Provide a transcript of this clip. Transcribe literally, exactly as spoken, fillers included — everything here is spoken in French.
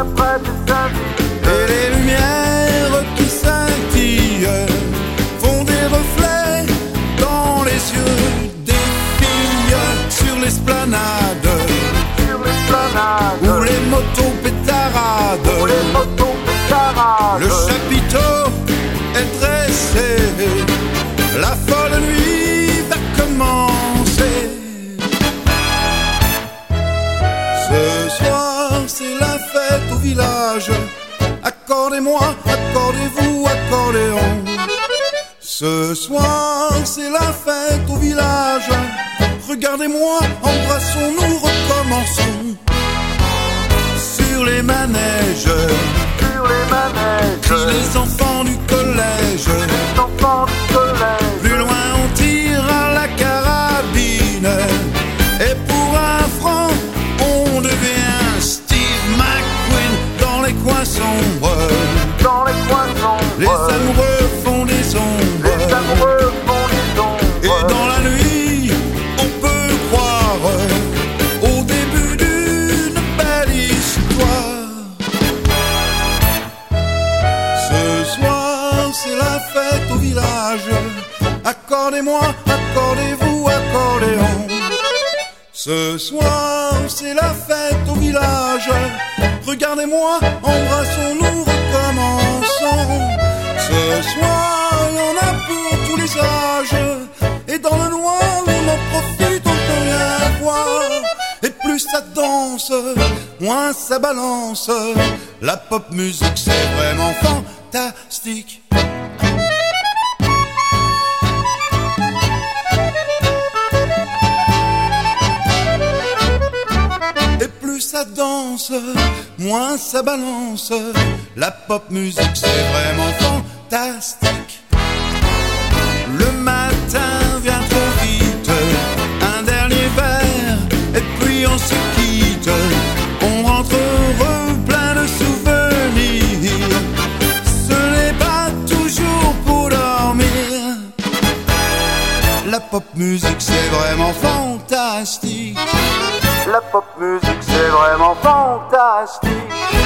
Et les lumières qui scintillent font des reflets dans les yeux des filles sur l'esplanade, où les motos pétaradent. Le chapiteau est dressé, la folle nuit va commencer. Ce soir c'est la fête au village. Accordez-moi, accordez-vous, accordéon. Ce soir c'est la fête au village. Regardez-moi, embrassons-nous, recommençons. Sur les manèges, Sur les manèges, crient les enfants du collège. les enfants du collège. Plus loin on tire à la carabine. Et pour un franc on devient Steve McQueen. Dans les coins sombres, Dans les coins sombres, les amoureux font des ombres. les amoureux font des ombres. Et dans la nuit on peut croire au début d'une belle histoire. Ce soir c'est la fête au village. Accordez-moi, accordez-vous, accordéon. Ce soir c'est la fête au village. Regardez-moi, embrassons-nous, recommençons. Ce soir il y en a pour tous les âges. Et dans le noir on en profite, on peut rien voir. Et plus ça danse, moins ça balance. La pop musique c'est vraiment fantastique. Et plus ça danse, moins ça balance. La pop musique c'est vraiment fantastique. Le matin vient trop vite, un dernier verre et puis on se quitte. On rentre heureux, plein de souvenirs. Ce n'est pas toujours pour dormir. La pop musique c'est vraiment fantastique. La pop musique c'est vraiment fantastique.